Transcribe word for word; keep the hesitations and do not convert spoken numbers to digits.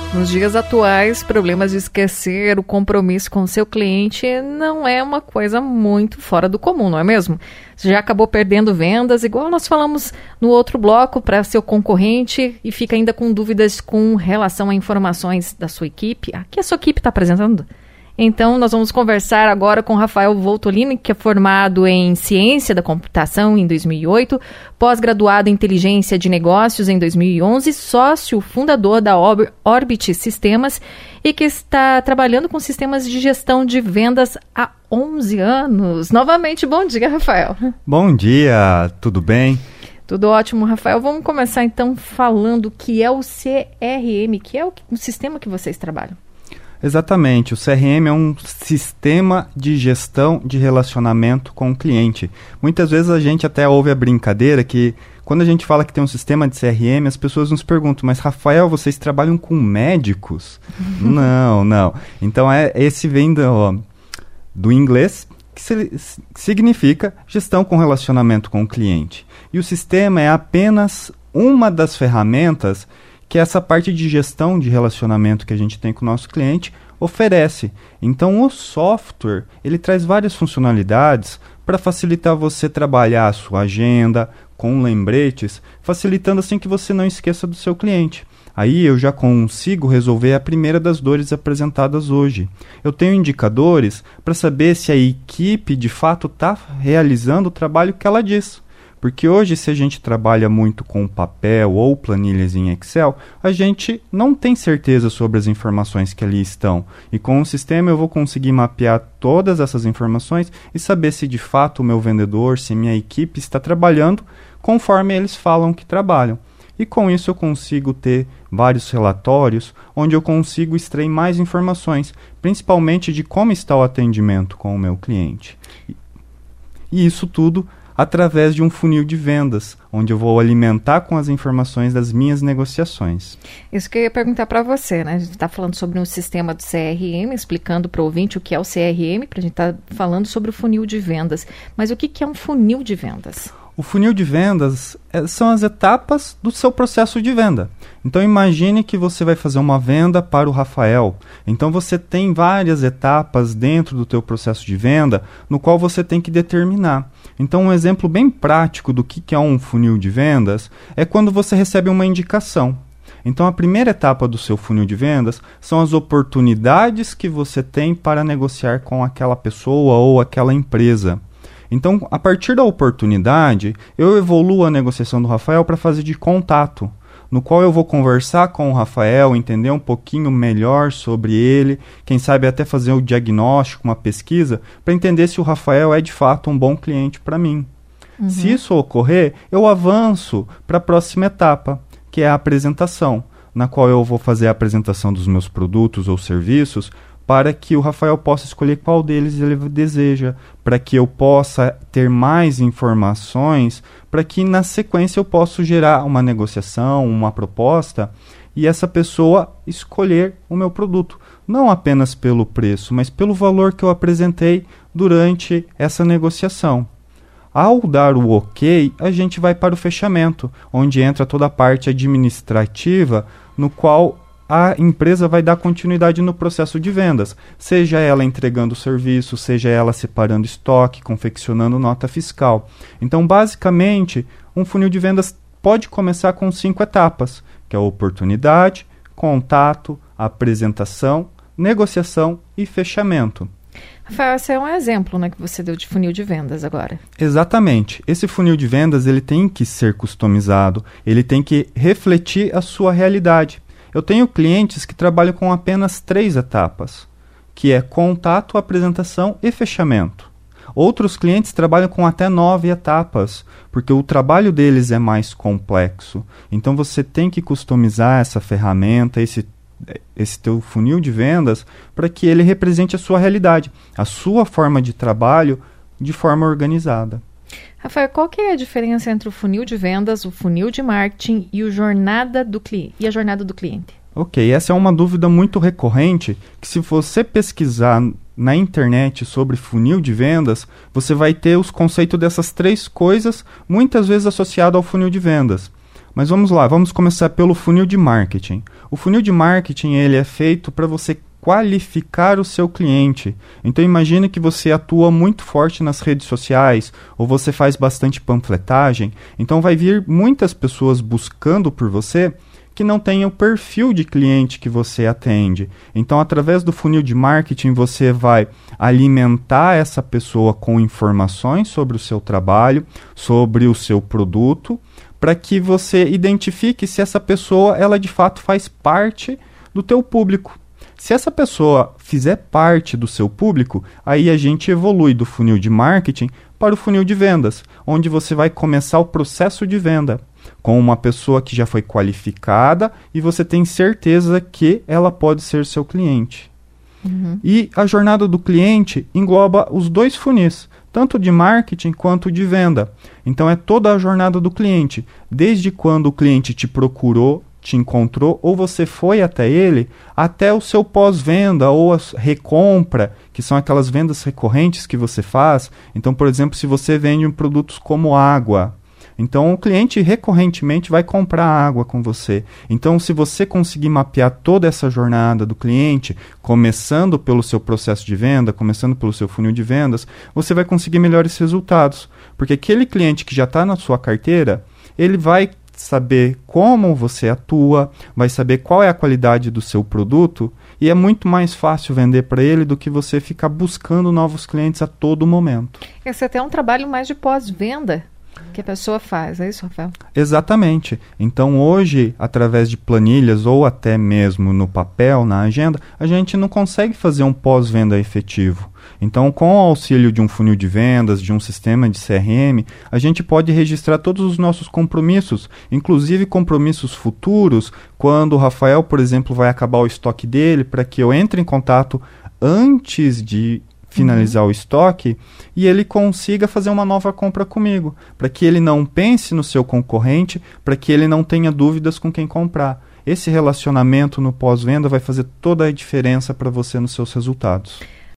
Nos dias atuais, problemas de esquecer o compromisso com o seu cliente não é uma coisa muito fora do comum, não é mesmo? Você já acabou perdendo vendas, igual nós falamos no outro bloco, para seu concorrente e fica ainda com dúvidas com relação a informações da sua equipe. A que a sua equipe está apresentando? Então, nós vamos conversar agora com Rafael Voltolini, que é formado em Ciência da Computação em dois mil e oito, pós-graduado em Inteligência de Negócios em dois mil e onze, sócio fundador da Orbit Sistemas e que está trabalhando com sistemas de gestão de vendas há onze anos. Novamente, bom dia, Rafael. Bom dia, tudo bem? Tudo ótimo, Rafael. Vamos começar então falando o que é o C R M, que é o, o sistema que vocês trabalham. Exatamente, o C R M é um sistema de gestão de relacionamento com o cliente. Muitas vezes a gente até ouve a brincadeira que quando a gente fala que tem um sistema de C R M, as pessoas nos perguntam, mas Rafael, vocês trabalham com médicos? Não, não. Então é, esse vem do, do inglês, que, se, que significa gestão com relacionamento com o cliente. E o sistema é apenas uma das ferramentas que essa parte de gestão de relacionamento que a gente tem com o nosso cliente oferece. Então, o software, ele traz várias funcionalidades para facilitar você trabalhar a sua agenda com lembretes, facilitando assim que você não esqueça do seu cliente. Aí eu já consigo resolver a primeira das dores apresentadas hoje. Eu tenho indicadores para saber se a equipe de fato está realizando o trabalho que ela diz. Porque hoje, se a gente trabalha muito com papel ou planilhas em Excel, a gente não tem certeza sobre as informações que ali estão. E com o sistema eu vou conseguir mapear todas essas informações e saber se de fato o meu vendedor, se minha equipe está trabalhando conforme eles falam que trabalham. E com isso eu consigo ter vários relatórios onde eu consigo extrair mais informações, principalmente de como está o atendimento com o meu cliente. E isso tudo através de um funil de vendas, onde eu vou alimentar com as informações das minhas negociações. Isso que eu ia perguntar para você, né? A gente está falando sobre um sistema do C R M, explicando para o ouvinte o que é o C R M, para a gente estar tá falando sobre o funil de vendas. Mas o que, que é um funil de vendas? O funil de vendas é, são as etapas do seu processo de venda. Então imagine que você vai fazer uma venda para o Rafael. Então você tem várias etapas dentro do teu processo de venda, no qual você tem que determinar. Então um exemplo bem prático do que é um funil de vendas é quando você recebe uma indicação. Então a primeira etapa do seu funil de vendas são as oportunidades que você tem para negociar com aquela pessoa ou aquela empresa. Então, a partir da oportunidade, eu evoluo a negociação do Rafael para fase de contato, no qual eu vou conversar com o Rafael, entender um pouquinho melhor sobre ele, quem sabe até fazer o diagnóstico, uma pesquisa, para entender se o Rafael é de fato um bom cliente para mim. Uhum. Se isso ocorrer, eu avanço para a próxima etapa, que é a apresentação, na qual eu vou fazer a apresentação dos meus produtos ou serviços, para que o Rafael possa escolher qual deles ele deseja, para que eu possa ter mais informações, para que na sequência eu possa gerar uma negociação, uma proposta, e essa pessoa escolher o meu produto. Não apenas pelo preço, mas pelo valor que eu apresentei durante essa negociação. Ao dar o ok, a gente vai para o fechamento, onde entra toda a parte administrativa, no qual a empresa vai dar continuidade no processo de vendas, seja ela entregando o serviço, seja ela separando estoque, confeccionando nota fiscal. Então, basicamente, um funil de vendas pode começar com cinco etapas, que é a oportunidade, contato, apresentação, negociação e fechamento. Rafael, esse é um exemplo, né, que você deu de funil de vendas agora. Exatamente. Esse funil de vendas ele tem que ser customizado, ele tem que refletir a sua realidade. Eu tenho clientes que trabalham com apenas três etapas, que é contato, apresentação e fechamento. Outros clientes trabalham com até nove etapas, porque o trabalho deles é mais complexo. Então você tem que customizar essa ferramenta, esse, esse teu funil de vendas, para que ele represente a sua realidade, a sua forma de trabalho de forma organizada. Rafael, qual que é a diferença entre o funil de vendas, o funil de marketing e, o jornada do cli- e a jornada do cliente? Ok, essa é uma dúvida muito recorrente, que se você pesquisar na internet sobre funil de vendas, você vai ter os conceitos dessas três coisas, muitas vezes associado ao funil de vendas. Mas vamos lá, vamos começar pelo funil de marketing. O funil de marketing ele é feito para você qualificar o seu cliente. Então imagine que você atua muito forte nas redes sociais ou você faz bastante panfletagem. Então vai vir muitas pessoas buscando por você que não tem o perfil de cliente que você atende. Então, através do funil de marketing, você vai alimentar essa pessoa com informações sobre o seu trabalho, sobre o seu produto, para que você identifique se essa pessoa, ela de fato faz parte do teu público. Se essa pessoa fizer parte do seu público, aí a gente evolui do funil de marketing para o funil de vendas, onde você vai começar o processo de venda com uma pessoa que já foi qualificada e você tem certeza que ela pode ser seu cliente. Uhum. E a jornada do cliente engloba os dois funis, tanto de marketing quanto de venda. Então é toda a jornada do cliente, desde quando o cliente te procurou, te encontrou ou você foi até ele, até o seu pós-venda ou a recompra, que são aquelas vendas recorrentes que você faz. Então, por exemplo, se você vende produtos como água, então o cliente recorrentemente vai comprar água com você. Então, se você conseguir mapear toda essa jornada do cliente, começando pelo seu processo de venda, começando pelo seu funil de vendas, você vai conseguir melhores resultados. Porque aquele cliente que já está na sua carteira, ele vai saber como você atua, vai saber qual é a qualidade do seu produto e é muito mais fácil vender para ele do que você ficar buscando novos clientes a todo momento. Esse é até um trabalho mais de pós-venda que a pessoa faz, é isso, Rafael? Exatamente. Então hoje, através de planilhas ou até mesmo no papel, na agenda, a gente não consegue fazer um pós-venda efetivo. Então, com o auxílio de um funil de vendas, de um sistema de C R M, a gente pode registrar todos os nossos compromissos, inclusive compromissos futuros, quando o Rafael, por exemplo, vai acabar o estoque dele, para que eu entre em contato antes de finalizar uhum. o estoque e ele consiga fazer uma nova compra comigo, para que ele não pense no seu concorrente, para que ele não tenha dúvidas com quem comprar. Esse relacionamento no pós-venda vai fazer toda a diferença para você nos seus resultados.